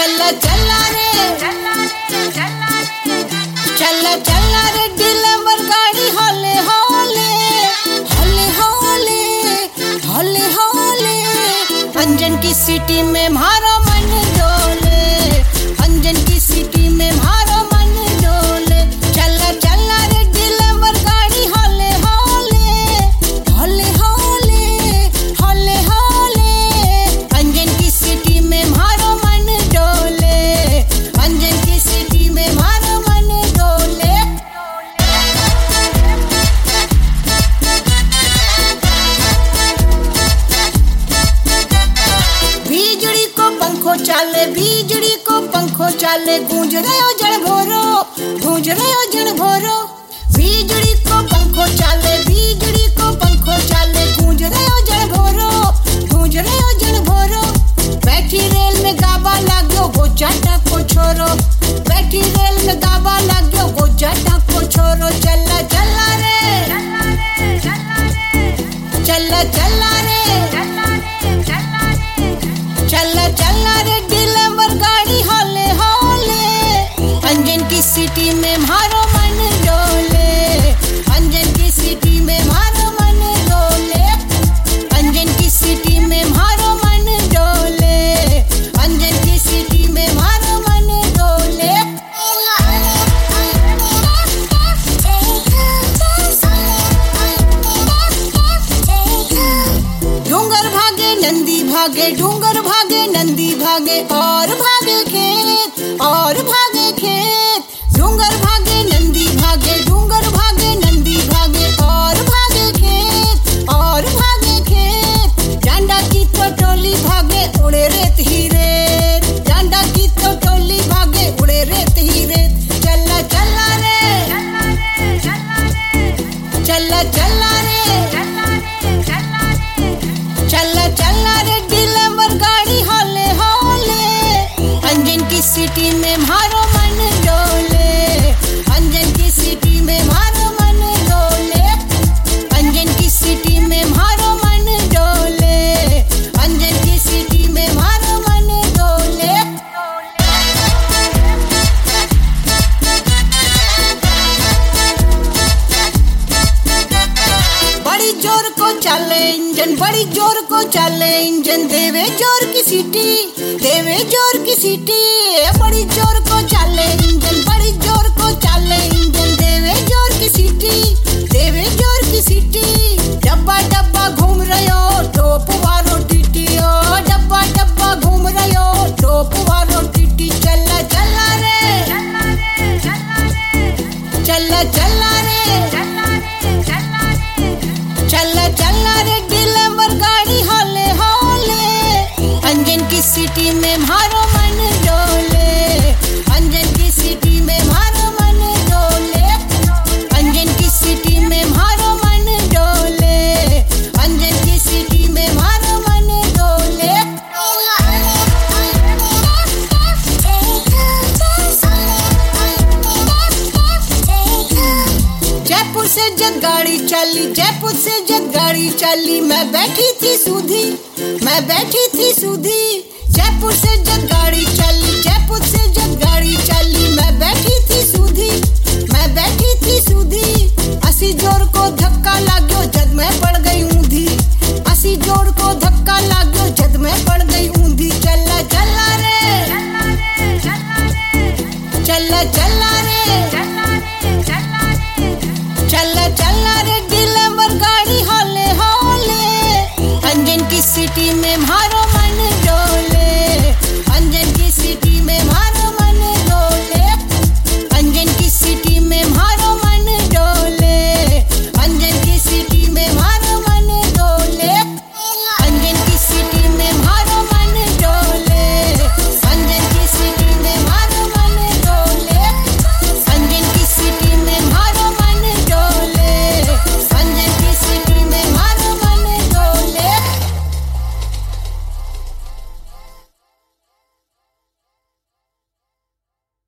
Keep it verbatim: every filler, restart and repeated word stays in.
चला चला रे चला चला रे डिलेवर गाड़ी होले होले होले होले होले होले अंजन की सिटी में मारो मन डोले अंजन की सिटी में मारो मन डोले चला चला रे डिलेवर गाड़ी होले होले होले होले होले होले अंजन की सिटी में मारो मन डोले अंजन की सिटी में मारो मन डोले बिजली को पंखो चाले बिजली को पंखो चाले गूंज रहे हो जड़ भोरो गूंज रहे हो जड़ भोरो बिजली को पंखो चाले बिजली को पंखो चाले गूंज रहे हो जड़ भोरो गूंज रहे हो जड़ भोरो बैठी रेल में गाबा लाग्यो वो चाटा को छोरो बैठी रेल में गाबा लाग्यो वो चाटा को छोरो चला चला रे चला चला रे चला चला रे डिलेवर गाड़ी होले होले अंजन की सिटी में मारो मन डोले अंजन की सिटी में मारो मन डोले अंजन की सिटी में मारो मन डोले अंजन की सिटी में मारो मन डोले डूंगर भागे नंदी भागे डूंगर भागे नंदी भागे और भागे खेत और भागे खेत डूंगर भागे नंदी भागे डूंगर भागे नंदी भागे और भागे खेत और भागे खेत डांडा की तो टोली भागे उड़े रेत ही रेत डांडा की तो टोली भागे उड़े रेत ही रेत चला चला रे चला चला रे चला चला रे डिलेवर गाड़ी होले होले अंजन की सिटी में मारो मन डोले अंजन की सिटी में मारो मन डोले अंजन की सिटी में मारो मन डोले अंजन की सिटी में मारो मन डोले बड़ी जोर को चले इंजन बड़ी जोर को चले इंजन देवे जोर की सीटी देवे जोर की सीटी बड़ी जोर को चले इंजन बड़ी जोर को चले इंजन देवे जोर की सीटी देवे जोर की सीटी डब्बा डब्बा घूम रयो टोप वालो टीटी ओ डब्बा डब्बा घूम रयो टोप वालो टीटी चला चला रे चला चला रे चला चला रे डिलेवर गाड़ी होले होले अंजन की सिटी में मारो मन डोले अंजन की सिटी में मारो मन डोले अंजन की सिटी में मारो मन डोले अंजन की सिटी में मारो मन डोले जयपुर से जग गाड़ी चली जयपुर से जग गाड़ी चली मैं बैठी थी सूधी मैं बैठी थी सूधी जयपुर से जग गाड़ी चली